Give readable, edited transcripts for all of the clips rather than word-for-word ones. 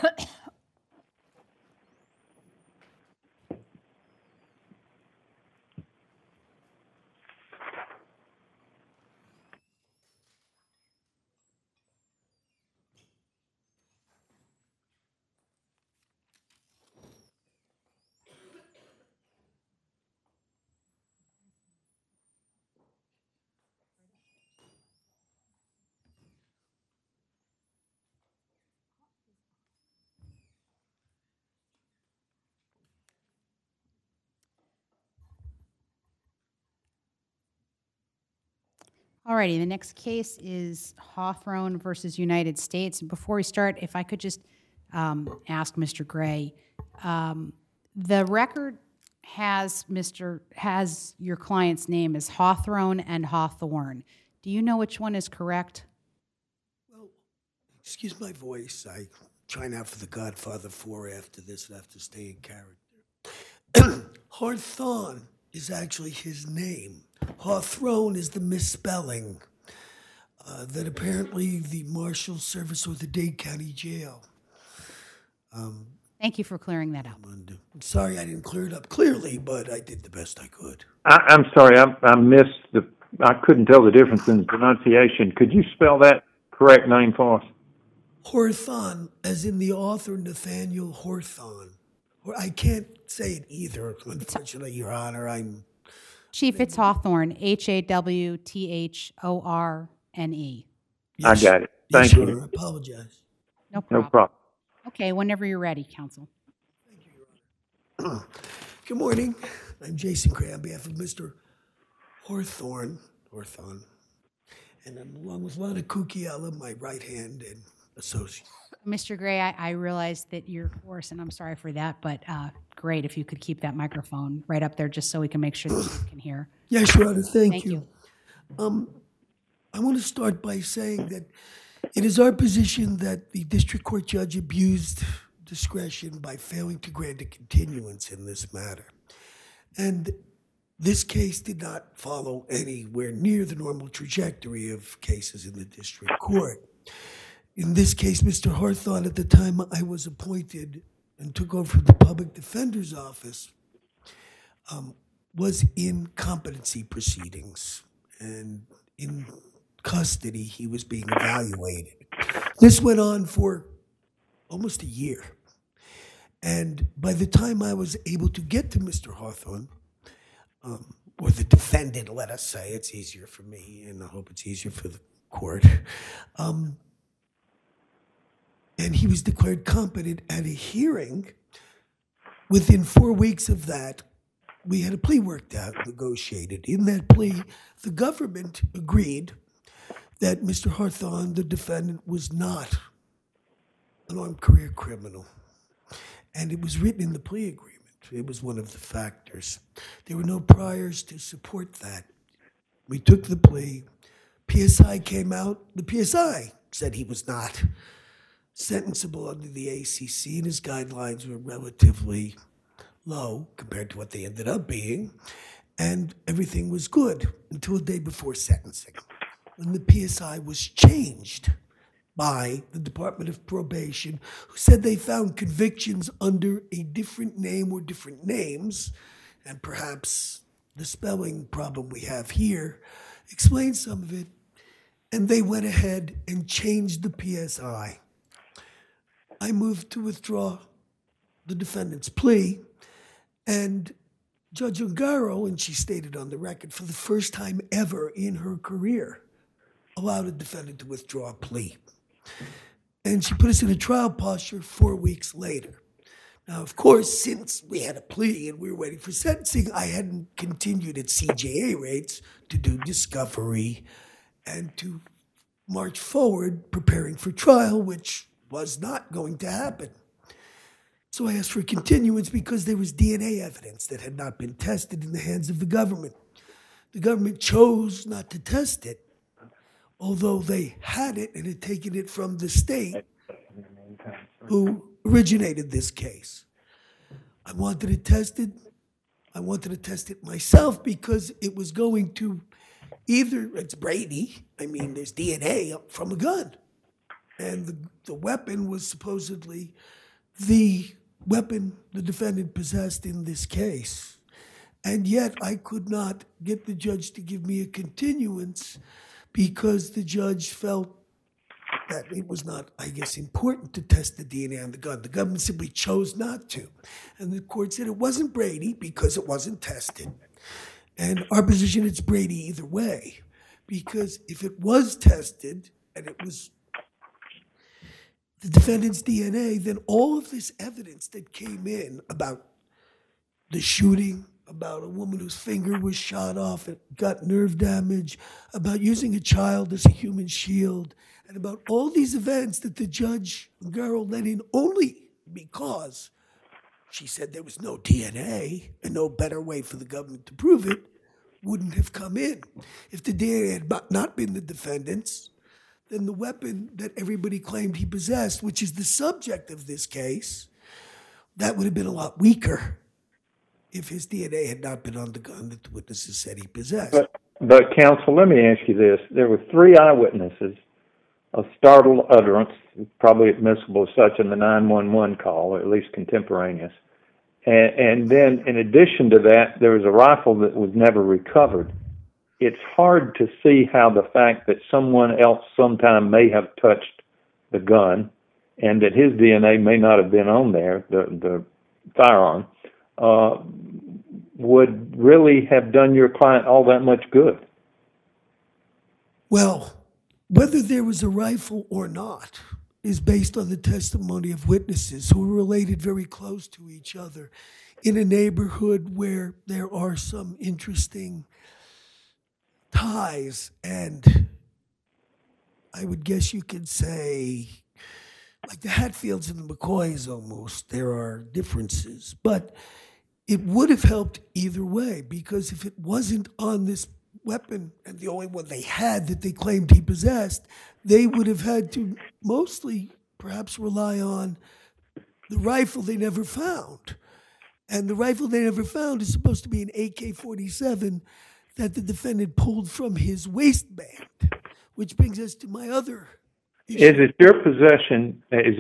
Alrighty, the next case is Hawthorne versus United States. Before we start, if I could just ask Mr. Gray, the record has your client's name as Hawthorne and Hawthorne. Do you know which one is correct? Well, excuse my voice. I try now for the Godfather 4 after this and have to stay in character. Hawthorne is actually his name. Hawthorne is the misspelling that apparently the Marshal Service or the Dade County Jail. Thank you for clearing that up. I'm sorry I didn't clear it up clearly, but I did the best I could. I'm sorry, I missed I couldn't tell the difference in the pronunciation. Could you spell that correct name for us? Hawthorne, as in the author Nathaniel Hawthorne. Or I can't say it either, unfortunately, Your Honor. Chief, it's Hawthorne, Hawthorne. Yes. I got it. Thank you. Sir, I apologize. No problem. No problem. Okay, whenever you're ready, counsel. Thank you, Your Honor. Good morning. I'm Jason Gray on behalf of Mr. Hawthorne, and I'm along with Lana Kukiela, my right hand and associate. Mr. Gray, I realize that you're hoarse, and I'm sorry for that, but great if you could keep that microphone right up there just so we can make sure that you can hear. Yes, Your Honor, thank you. I want to start by saying that it is our position that the district court judge abused discretion by failing to grant a continuance in this matter. And this case did not follow anywhere near the normal trajectory of cases in the district court. In this case, Mr. Hawthorne, at the time I was appointed and took over the public defender's office, was in competency proceedings. And in custody, he was being evaluated. This went on for almost a year. And by the time I was able to get to Mr. Hawthorne, or the defendant, let us say, it's easier for me, and I hope it's easier for the court, and he was declared competent at a hearing. Within 4 weeks of that, we had a plea worked out, negotiated. In that plea, the government agreed that Mr. Hawthorne, the defendant, was not an armed career criminal. And it was written in the plea agreement. It was one of the factors. There were no priors to support that. We took the plea. PSI came out. The PSI said he was not sentenciable under the ACC, and his guidelines were relatively low compared to what they ended up being, and everything was good until the day before sentencing, when the PSI was changed by the Department of Probation, who said they found convictions under a different name or different names, and perhaps the spelling problem we have here explains some of it, and they went ahead and changed the PSI. I moved to withdraw the defendant's plea, and Judge Ungaro, and she stated on the record, for the first time ever in her career, allowed a defendant to withdraw a plea. And she put us in a trial posture 4 weeks later. Now, of course, since we had a plea and we were waiting for sentencing, I hadn't continued at CJA rates to do discovery and to march forward preparing for trial, which was not going to happen. So I asked for continuance because there was DNA evidence that had not been tested in the hands of the government. The government chose not to test it, although they had it and had taken it from the state who originated this case. I wanted it tested. I wanted to test it myself because it was going to either, it's Brady, I mean, there's DNA from a gun. And the weapon was supposedly the weapon the defendant possessed in this case. And yet I could not get the judge to give me a continuance because the judge felt that it was not, I guess, important to test the DNA on the gun. The government simply chose not to. And the court said it wasn't Brady because it wasn't tested. And our position, it's Brady either way. Because if it was tested and it was the defendant's DNA, then all of this evidence that came in about the shooting, about a woman whose finger was shot off and got nerve damage, about using a child as a human shield, and about all these events that the judge, Garrel, let in only because she said there was no DNA and no better way for the government to prove it, wouldn't have come in. If the DNA had not been the defendant's, then the weapon that everybody claimed he possessed, which is the subject of this case, that would have been a lot weaker if his DNA had not been on the gun that the witnesses said he possessed. But counsel, let me ask you this. There were 3 eyewitnesses, a startled utterance, probably admissible as such in the 911 call, or at least contemporaneous. And then in addition to that, there was a rifle that was never recovered. It's hard to see how the fact that someone else sometime may have touched the gun and that his DNA may not have been on there, the firearm, would really have done your client all that much good. Well, whether there was a rifle or not is based on the testimony of witnesses who were related very close to each other in a neighborhood where there are some interesting ties, and I would guess you could say, like the Hatfields and the McCoys almost, there are differences. But it would have helped either way, because if it wasn't on this weapon, and the only one they had that they claimed he possessed, they would have had to mostly perhaps rely on the rifle they never found. And the rifle they never found is supposed to be an AK-47 that the defendant pulled from his waistband, which brings us to my other issue. Is it your position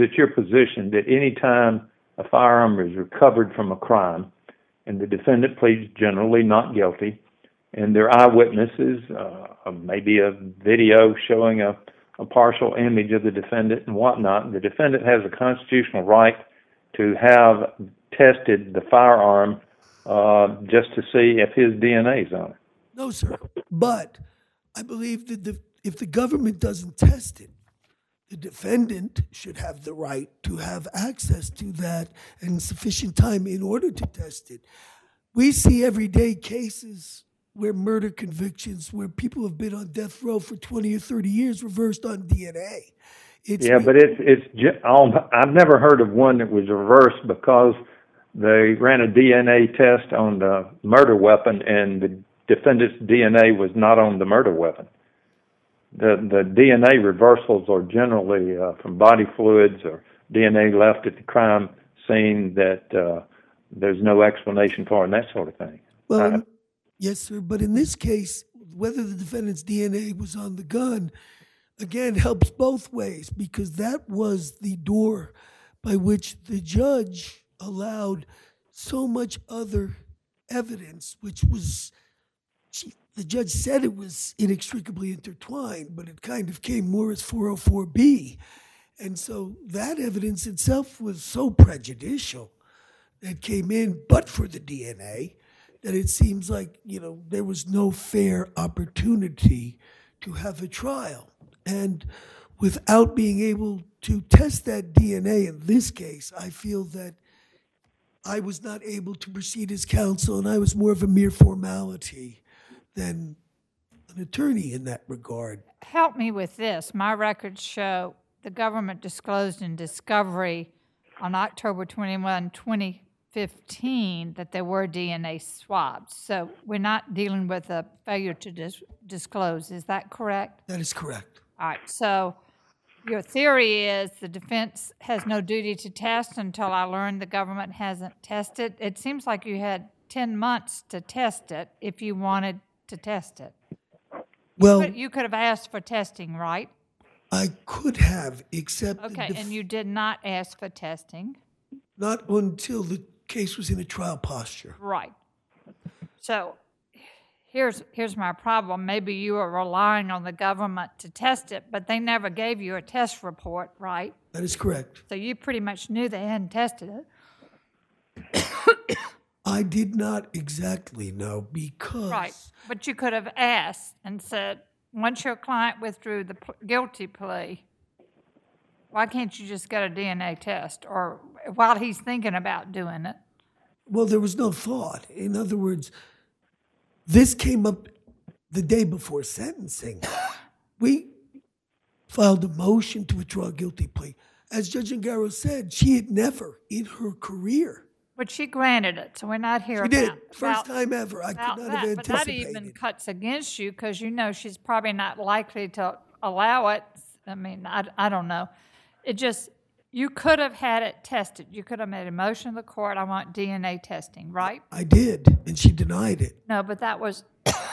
that any time a firearm is recovered from a crime and the defendant pleads generally not guilty, and there are eyewitnesses, maybe a video showing a partial image of the defendant and whatnot, the defendant has a constitutional right to have tested the firearm just to see if his DNA is on it? No, sir. But I believe that if the government doesn't test it, the defendant should have the right to have access to that and sufficient time in order to test it. We see everyday cases where murder convictions, where people have been on death row for 20 or 30 years, reversed on DNA. But I've never heard of one that was reversed because they ran a DNA test on the murder weapon and the defendant's DNA was not on the murder weapon. The DNA reversals are generally from body fluids or DNA left at the crime scene that there's no explanation for and that sort of thing. Well, yes, sir. But in this case, whether the defendant's DNA was on the gun, again, helps both ways, because that was the door by which the judge allowed so much other evidence, which was, the judge said it was inextricably intertwined, but it kind of came more as 404B. And so that evidence itself was so prejudicial that came in, but for the DNA, that it seems like, there was no fair opportunity to have a trial. And without being able to test that DNA in this case, I feel that I was not able to proceed as counsel, and I was more of a mere formality than an attorney in that regard. Help me with this. My records show the government disclosed in discovery on October 21, 2015, that there were DNA swabs. So we're not dealing with a failure to disclose. Is that correct? That is correct. All right. So your theory is the defense has no duty to test until I learn the government hasn't tested. It seems like you had 10 months to test it if you wanted to test it. Well, you could have asked for testing, right? I could have accepted Okay, and you did not ask for testing. not until the case was in a trial posture. Right. So here's my problem. Maybe you were relying on the government to test it, but they never gave you a test report, right? That is correct. So you pretty much knew they hadn't tested it. I did not exactly know because Right. But you could have asked and said, once your client withdrew the guilty plea, why can't you just get a DNA test? Or while he's thinking about doing it. well, there was no thought. In other words, this came up the day before sentencing. We filed a motion to withdraw a guilty plea. As Judge Ungaro said, she had never in her career. But she granted it, so we're not here She did. about First time ever. I about could not have that. But that anticipated. even cuts against you because you know she's probably not likely to allow it. I mean, I don't know. It just, you could have had it tested. You could have made a motion to the court, I want DNA testing, right? I did, and she denied it. No, but that was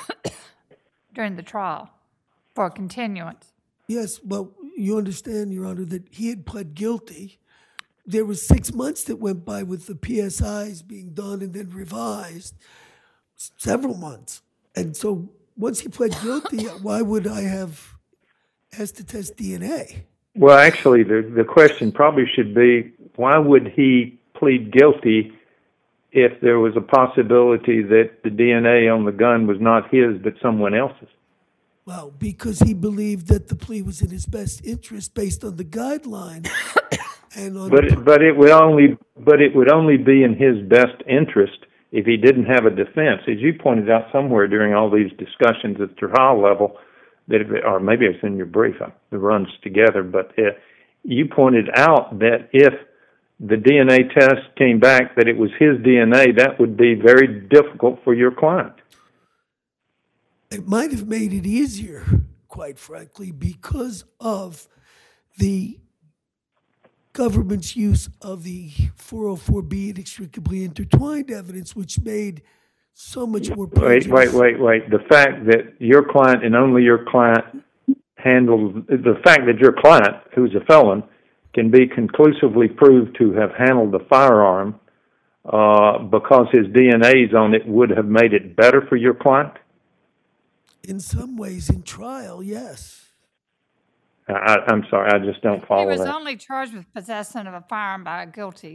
during the trial for continuance. Yes, well, you understand, Your Honor, that he had pled guilty. There was 6 months that went by with the PSIs being done and then revised, several months. And so once he pled guilty, why would I have asked to test DNA? Well, actually, the question probably should be, why would he plead guilty if there was a possibility that the DNA on the gun was not his but someone else's? Well, because he believed that the plea was in his best interest based on the guideline. And on But it would only be in his best interest if he didn't have a defense. As you pointed out somewhere during all these discussions at the trial level, or maybe it's in your brief, it runs together, but you pointed out that if the DNA test came back that it was his DNA, that would be very difficult for your client. it might have made it easier, quite frankly, because of the government's use of the 404B inextricably intertwined evidence, which made so much more Wait. The fact that your client and only your client the fact that your client, who's a felon, can be conclusively proved to have handled the firearm because his DNA's on it would have made it better for your client? In some ways, in trial, yes. I'm sorry, I just don't follow He was that. only charged with possession of a firearm by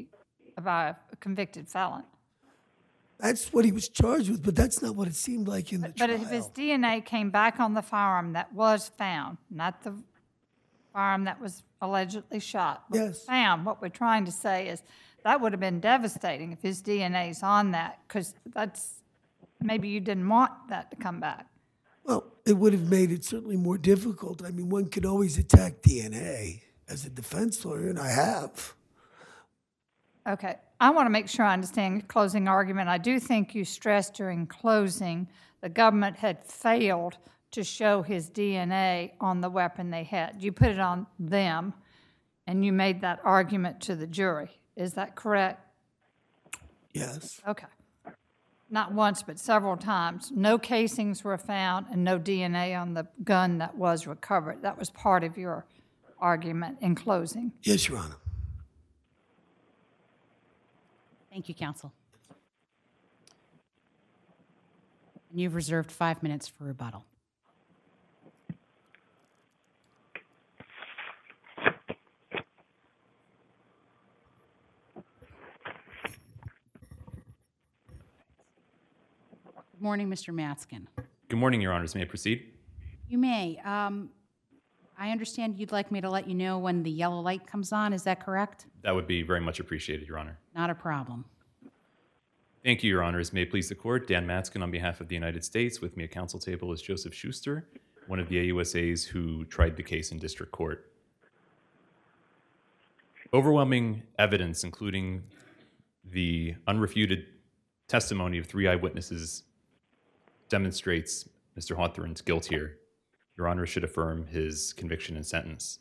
a convicted felon. That's what he was charged with, but that's not what it seemed like in the But trial. if his DNA came back on the firearm that was found, not the firearm that was allegedly shot, but Yes. found, what we're trying to say is that would have been devastating if his DNA's on that, because maybe you didn't want that to come back. Well, it would have made it certainly more difficult. I mean, one could always attack DNA as a defense lawyer, and I have. Okay, I want to make sure I understand your closing argument. I do think you stressed during closing the government had failed to show his DNA on the weapon they had. You put it on them, and you made that argument to the jury. Is that correct? Yes. Okay. Not once, but several times. No casings were found and no DNA on the gun that was recovered. That was part of your argument in closing. Yes, Your Honor. Thank you, counsel. And you've reserved 5 minutes for rebuttal. Good morning, Mr. Matzkin. Good morning, Your Honors. May I proceed? You may. I understand you'd like me to let you know when the yellow light comes on. Is that correct? That would be very much appreciated, Your Honor. Not a problem. Thank you, Your Honors. May it please the Court, Dan Matzkin on behalf of the United States. With me at counsel table is Joseph Schuster, one of the AUSAs who tried the case in district court. Overwhelming evidence, including the unrefuted testimony of 3 eyewitnesses, demonstrates Mr. Hawthorne's guilt here. Your Honor should affirm his conviction and sentence.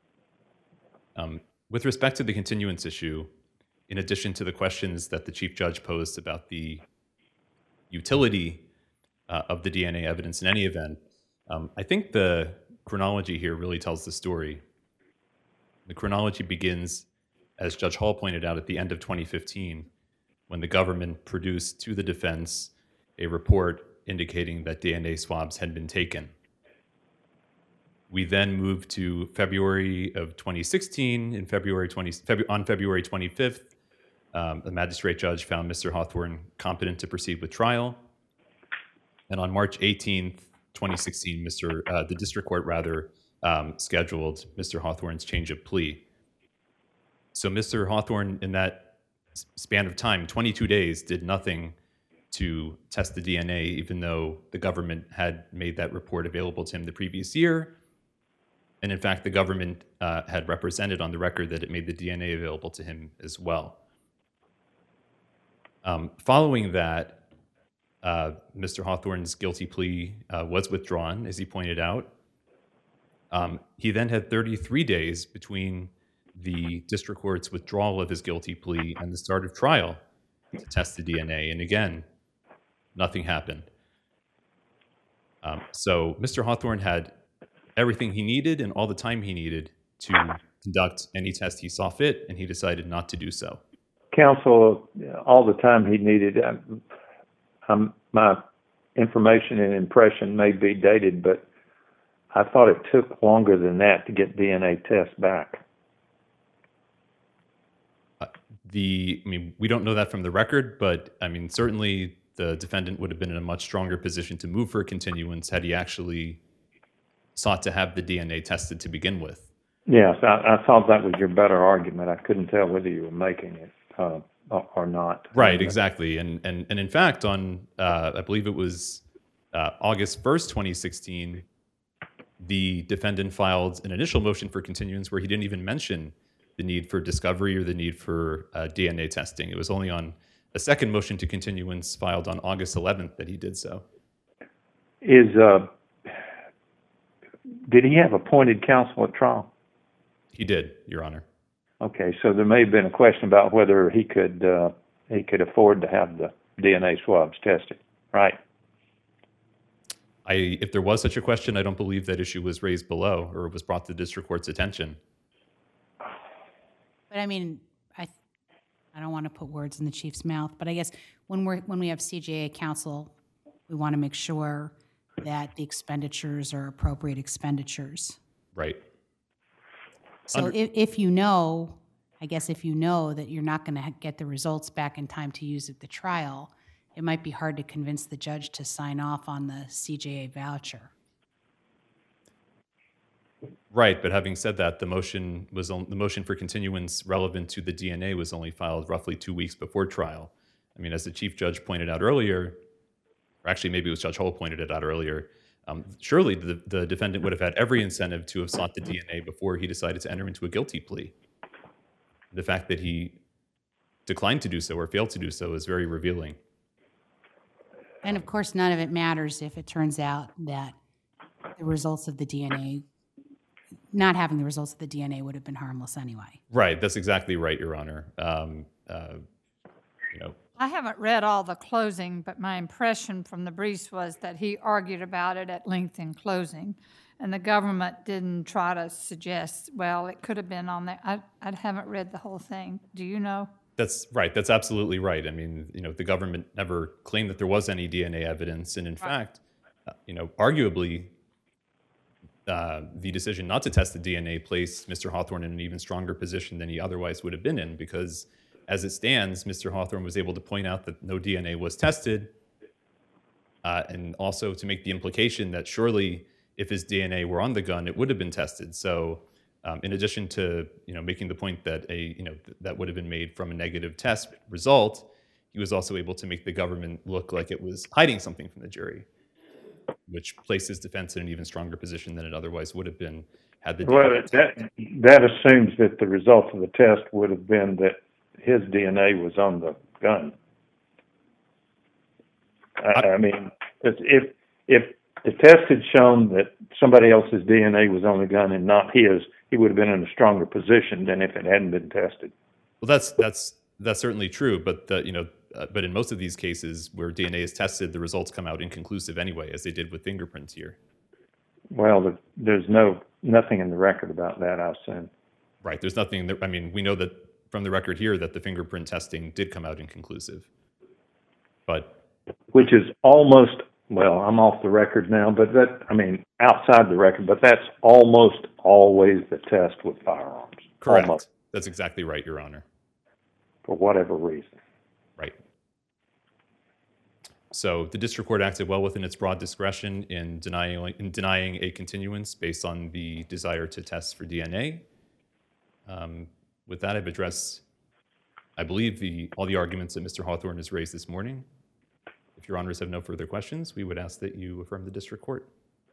With respect to the continuance issue, in addition to the questions that the Chief Judge posed about the utility of the DNA evidence in any event, I think the chronology here really tells the story. The chronology begins, as Judge Hall pointed out, at the end of 2015, when the government produced to the defense a report indicating that DNA swabs had been taken. We then moved to February of 2016. On February 25th, the magistrate judge found Mr. Hawthorne competent to proceed with trial. And on March 18th, 2016, the district court scheduled Mr. Hawthorne's change of plea. So Mr. Hawthorne, in that span of time, 22 days, did nothing to test the DNA, even though the government had made that report available to him the previous year. And in fact, the government had represented on the record that it made the DNA available to him as well. Following that, Mr. Hawthorne's guilty plea was withdrawn, as he pointed out. He then had 33 days between the district court's withdrawal of his guilty plea and the start of trial to test the DNA. And again, nothing happened. So Mr. Hawthorne had everything he needed and all the time he needed to conduct any test he saw fit, and he decided not to do so. Counsel, all the time he needed, my information and impression may be dated, but I thought it took longer than that to get DNA tests back. We don't know that from the record, but certainly the defendant would have been in a much stronger position to move for a continuance had he actually sought to have the DNA tested to begin with. Yes, I thought that was your better argument. I couldn't tell whether you were making it or not. Right, exactly. And in fact, on I believe it was August 1st, 2016, the defendant filed an initial motion for continuance where he didn't even mention the need for discovery or the need for DNA testing. It was only on a second motion to continuance filed on August 11th that he did so. Did he have appointed counsel at trial? He did, Your Honor. Okay, so there may have been a question about whether he could afford to have the DNA swabs tested, right? If there was such a question, I don't believe that issue was raised below or was brought to the district court's attention. But I don't want to put words in the chief's mouth, but I guess when we have CJA counsel, we want to make sure that the expenditures are appropriate expenditures. Right. So if you know that you're not going to get the results back in time to use at the trial, it might be hard to convince the judge to sign off on the CJA voucher. Right, but having said that, the motion for continuance relevant to the DNA was only filed roughly 2 weeks before trial. As the chief judge pointed out earlier, or actually maybe it was Judge Hull pointed it out earlier, surely the defendant would have had every incentive to have sought the DNA before he decided to enter into a guilty plea. The fact that he declined to do so or failed to do so is very revealing. And of course, none of it matters if it turns out that the results of the DNA, not having the results of the DNA would have been harmless anyway. Right, that's exactly right, Your Honor. I haven't read all the closing, but my impression from the briefs was that he argued about it at length in closing, and the government didn't try to suggest, well, it could have been on there. I haven't read the whole thing. Do you know? That's right. That's absolutely right. The government never claimed that there was any DNA evidence, and in fact, arguably, the decision not to test the DNA placed Mr. Hawthorne in an even stronger position than he otherwise would have been in, because as it stands, Mr. Hawthorne was able to point out that no DNA was tested, and also to make the implication that surely if his DNA were on the gun, it would have been tested. So in addition to making the point that that would have been made from a negative test result, he was also able to make the government look like it was hiding something from the jury, which placed his defense in an even stronger position than it otherwise would have been had the DNA that assumes that the results of the test would have been that his DNA was on the gun. If the test had shown that somebody else's DNA was on the gun and not his, he would have been in a stronger position than if it hadn't been tested. Well, that's certainly true, but but in most of these cases where DNA is tested, the results come out inconclusive anyway, as they did with fingerprints here. Well, there's nothing in the record about that, I assume. Right. There's nothing that, I mean, we know that from the record here that the fingerprint testing did come out inconclusive. But Which is almost, well, I'm off the record now, but outside the record, but that's almost always the test with firearms. correct. Almost, That's exactly right, Your Honor. for whatever reason. Right. So the district court acted well within its broad discretion in denying a continuance based on the desire to test for DNA. With that, I've addressed, I believe, all the arguments that Mr. Hawthorne has raised this morning. If Your Honors have no further questions, we would ask that you affirm the district court.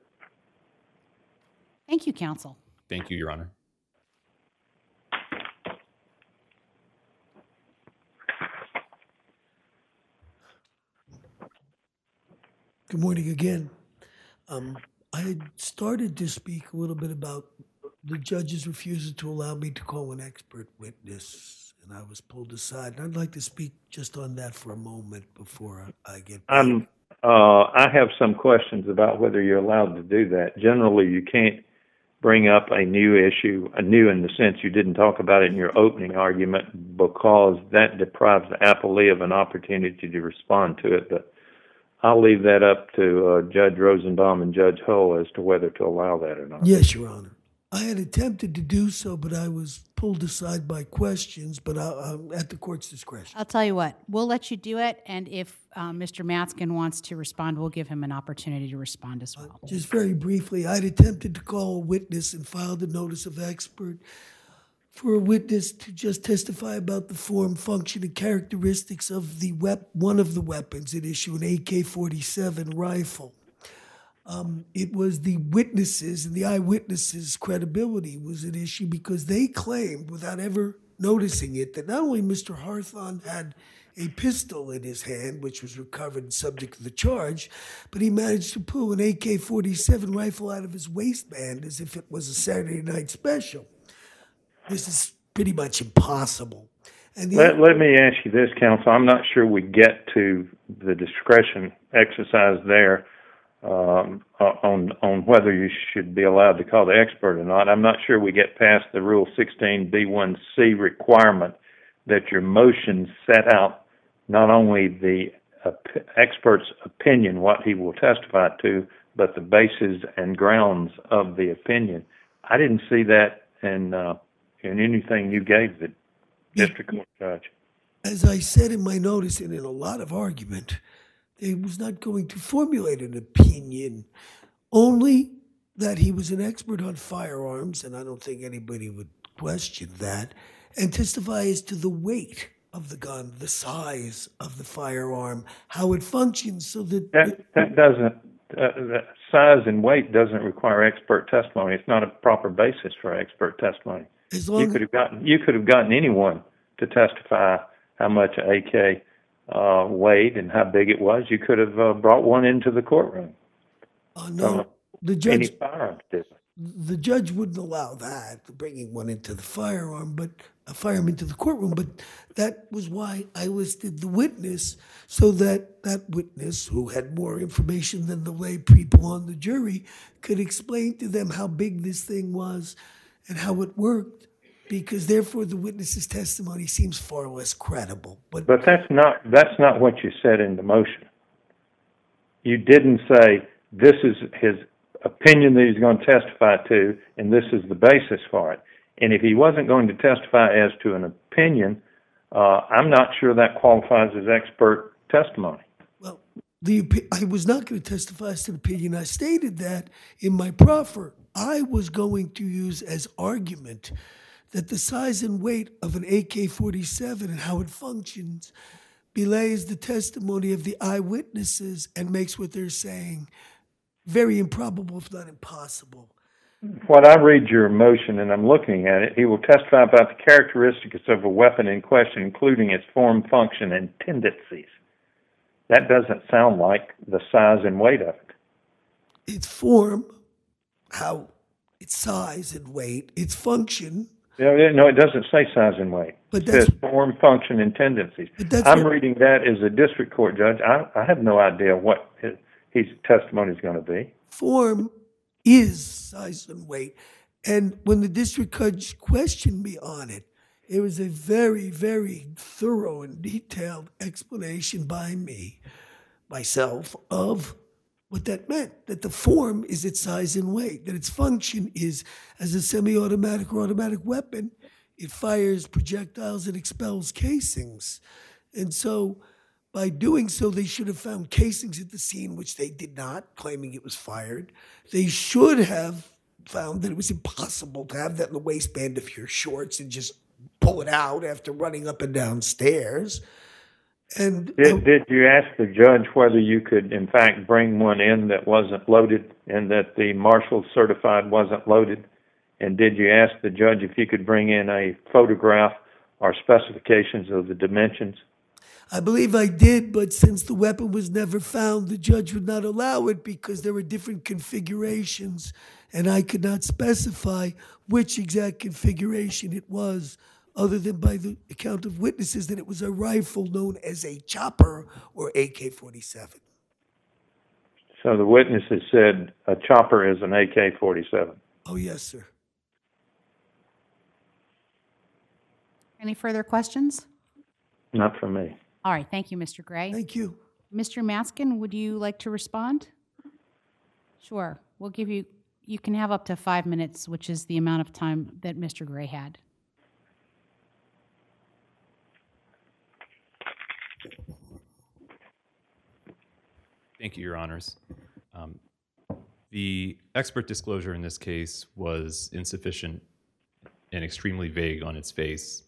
Thank you, counsel. Thank you, Your Honor. Good morning again. I had started to speak a little bit about the judge's refusal to allow me to call an expert witness, and I was pulled aside. And I'd like to speak just on that for a moment before I get back. I have some questions about whether you're allowed to do that. Generally, you can't bring up a new issue, new in the sense you didn't talk about it in your opening argument, because that deprives the appellee of an opportunity to respond to it. But I'll leave that up to Judge Rosenbaum and Judge Hull as to whether to allow that or not. Yes, Your Honor. I had attempted to do so, but I was pulled aside by questions, but I'm at the court's discretion. I'll tell you what, we'll let you do it, and if Mr. Matzkin wants to respond, we'll give him an opportunity to respond as well. Just very briefly, I'd attempted to call a witness and filed a notice of expert for a witness to just testify about the form, function, and characteristics of the one of the weapons at issue, an AK-47 rifle. It was the witnesses and the eyewitnesses' credibility was at issue because they claimed, without ever noticing it, that not only Mr. Hawthorne had a pistol in his hand, which was recovered and subject to the charge, but he managed to pull an AK-47 rifle out of his waistband as if it was a Saturday night special. This is pretty much impossible. And Let me ask you this, counsel. I'm not sure we get to the discretion exercise there on whether you should be allowed to call the expert or not. I'm not sure we get past the Rule 16b1c requirement that your motion set out not only the expert's opinion, what he will testify to, but the basis and grounds of the opinion. I didn't see that in anything you gave the district court judge. As I said in my notice and in a lot of argument, he was not going to formulate an opinion, only that he was an expert on firearms, and I don't think anybody would question that, and testify as to the weight of the gun, the size of the firearm, how it functions, so that doesn't size and weight doesn't require expert testimony. It's not a proper basis for expert testimony. You could have gotten anyone to testify how much an AK weighed and how big it was. You could have brought one into the courtroom. No, the Any firearms business. The judge wouldn't allow that, bringing one into the firearm, but a firearm into the courtroom. But that was why I listed the witness, so that that witness, who had more information than the lay people on the jury, could explain to them how big this thing was and how it worked. Because therefore, the witness's testimony seems far less credible. But that's not what you said in the motion. You didn't say this is his opinion that he's going to testify to, and this is the basis for it. And if he wasn't going to testify as to an opinion, I'm not sure that qualifies as expert testimony. Well, I was not going to testify as to an opinion. I stated that in my proffer. I was going to use as argument that the size and weight of an AK-47 and how it functions belays the testimony of the eyewitnesses and makes what they're saying very improbable, if not impossible. When I read your motion and I'm looking at it, he will testify about the characteristics of a weapon in question, including its form, function, and tendencies. That doesn't sound like the size and weight of it. Its form, how its size and weight, its function. No, it doesn't say size and weight. But it says form, function, and tendencies. I'm reading that as a district court judge. I have no idea what his testimony is going to be. Form is size and weight. And when the district judge questioned me on it, it was a very, very thorough and detailed explanation by myself, of what that meant, that the form is its size and weight, that its function is as a semi-automatic or automatic weapon. It fires projectiles and expels casings. And so by doing so, they should have found casings at the scene, which they did not, claiming it was fired. They should have found that it was impossible to have that in the waistband of your shorts and just pull it out after running up and down stairs. And Did you ask the judge whether you could, in fact, bring one in that wasn't loaded and that the marshal certified wasn't loaded? And did you ask the judge if you could bring in a photograph or specifications of the dimensions? I believe I did, but since the weapon was never found, the judge would not allow it because there were different configurations, and I could not specify which exact configuration it was, other than by the account of witnesses that it was a rifle known as a chopper or AK-47. So the witnesses said a chopper is an AK-47. Oh, yes, sir. Any further questions? Not for me. All right, thank you, Mr. Gray. Thank you. Mr. Maskin, would you like to respond? Sure. We'll give you, you can have up to 5 minutes, which is the amount of time that Mr. Gray had. Thank you, Your Honors. The expert disclosure in this case was insufficient and extremely vague on its face.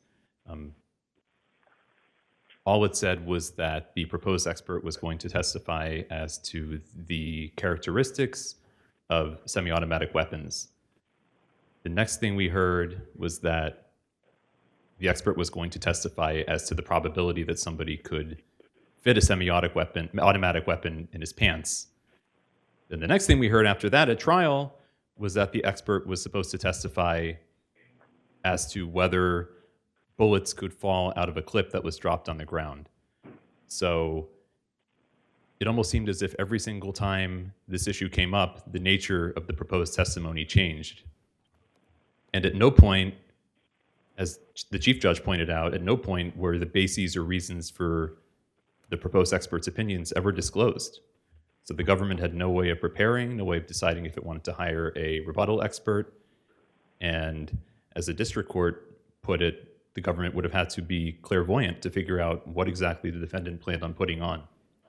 All it said was that the proposed expert was going to testify as to the characteristics of semi-automatic weapons. The next thing we heard was that the expert was going to testify as to the probability that somebody could fit a semi-automatic weapon in his pants. Then the next thing we heard after that at trial was that the expert was supposed to testify as to whether bullets could fall out of a clip that was dropped on the ground. So it almost seemed as if every single time this issue came up, the nature of the proposed testimony changed. And at no point, as the Chief Judge pointed out, at no point were the bases or reasons for the proposed expert's opinions ever disclosed. So the government had no way of preparing, no way of deciding if it wanted to hire a rebuttal expert. And as the district court put it, the government would have had to be clairvoyant to figure out what exactly the defendant planned on putting on.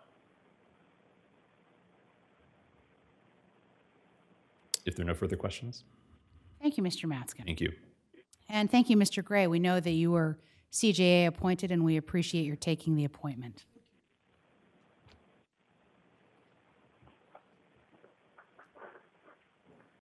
If there are no further questions. Thank you, Mr. Maskin. Thank you. And thank you, Mr. Gray. We know that you were CJA appointed, and we appreciate your taking the appointment.